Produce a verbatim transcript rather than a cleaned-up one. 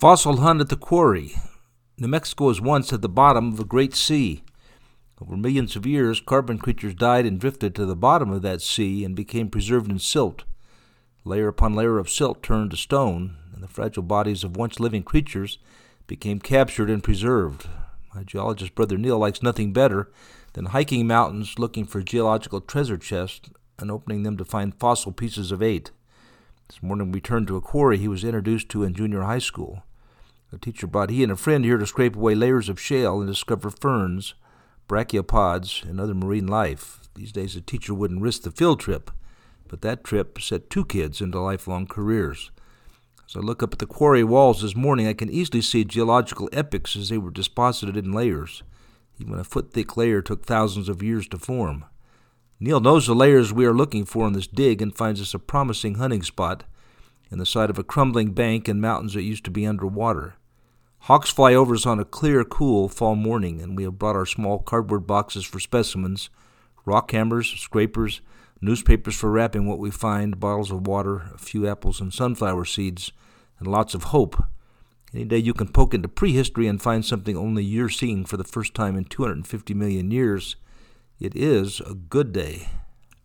Fossil hunt at the quarry. New Mexico was once at the bottom of a great sea. Over millions of years, carbon creatures died and drifted to the bottom of that sea and became preserved in silt. Layer upon layer of silt turned to stone, and the fragile bodies of once living creatures became captured and preserved. My geologist brother Neil likes nothing better than hiking mountains looking for geological treasure chests and opening them to find fossil pieces of eight. This morning we turned to a quarry he was introduced to in junior high school. The teacher brought he and a friend here to scrape away layers of shale and discover ferns, brachiopods, and other marine life. These days a teacher wouldn't risk the field trip, but that trip set two kids into lifelong careers. As I look up at the quarry walls this morning, I can easily see geological epochs as they were deposited in layers. Even a foot-thick layer took thousands of years to form. Neil knows the layers we are looking for in this dig and finds us a promising hunting spot in the side of a crumbling bank and mountains that used to be underwater. Hawks fly over us on a clear, cool fall morning, and we have brought our small cardboard boxes for specimens, rock hammers, scrapers, newspapers for wrapping what we find, bottles of water, a few apples and sunflower seeds, and lots of hope. Any day you can poke into prehistory and find something only you're seeing for the first time in two hundred fifty million years, it is a good day.